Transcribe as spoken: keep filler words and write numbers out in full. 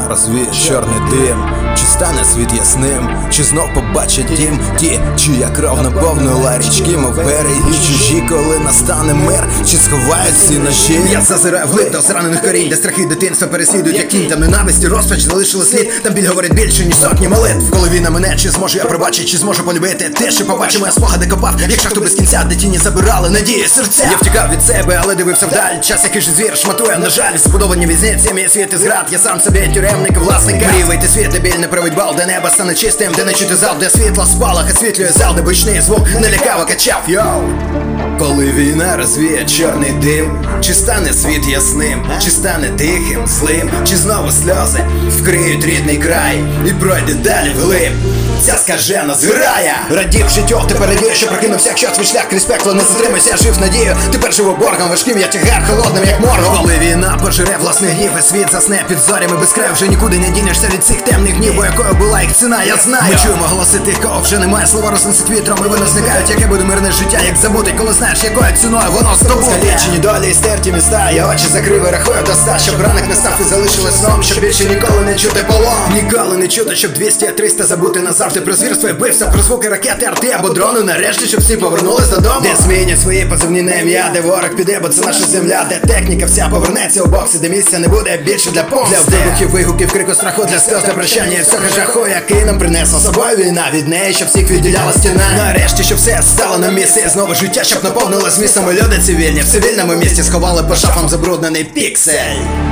розвіє чорний дим. Чи стане світ ясним, чи знов побачить дім ті, чия кров наповнила річки, мов береги чужі, коли настане мир, чи сховають ці ножі. Я зазираю вглиб до зранених корінь, де страхи дитинства переслідують як кінь. Там ненависті, розпач залишили слід, там біль говорить більше, ніж сотні молитв. Коли війна мене, чи зможу я пробачити, чи зможу полюбити те, що побачимо, я спогади копав, як шахту без кінця, де тіні забирали надії серця. Я втікав від себе, але дивився вдаль, час який же звір шматує, на жаль, збудовані візниці, мій світ і зрад. Я сам собі тюремник, власник. Мрій вийти світ, де біль не править бал, де небо стане чистим, де не чути зал, де світло спалах освітлює зал, де бучний звук не лякаво качав. Йоу! Коли війна розвіє чорний дим, чи стане світ ясним, чи стане тихим, злим, чи знову сльози вкриють рідний край і пройде далі вглиб ця скажена зграя. Радів життю, тепер радію, що прокинувся, якщо свій шлях крізь пекло не затримайся, я жив надію. Тепер живу боргом, важким я тягар, холодним як моргом. Коли війна пожере власний гнів, і світ засне під зорями без краю, вже нікуди не дінешся від цих темних днів, бо якою була їх ціна, я знаю. Ми чуємо голоси тих, кого вже немає, слова рознесуть вітром, і вони зникають. Яке буде мирне життя, як забути, коли знаєш, якою ціною воно здобуде. Скалічені долі і стерті міста, я очі закрив і рахую до ста, щоб ранок не став і залишилось сном, щоб більше ніколи не чути полон. Ніколи не чути, щоб двісті триста забути назавжди про звірство і бився, про звуки ракети, арти або дрону. Нарешті, щоб всі повернулись додому, де змінять свої позивні на ім'я, де ворог піде, бо це наша земля, де техніка вся повернеться у боксі, де місця не буде більше для помсти. Для вибухів, вигуків, крику страху, для сльоз, для прощання і всього жаху, який нам принесла з собою війна. Від неї, щоб всіх відділяла стіна. Нарешті, щоб все стало на місці, і знову життя, щоб наповнило змістом. І люди цивільні в цивільному місті сховали по шафам забруднений піксель.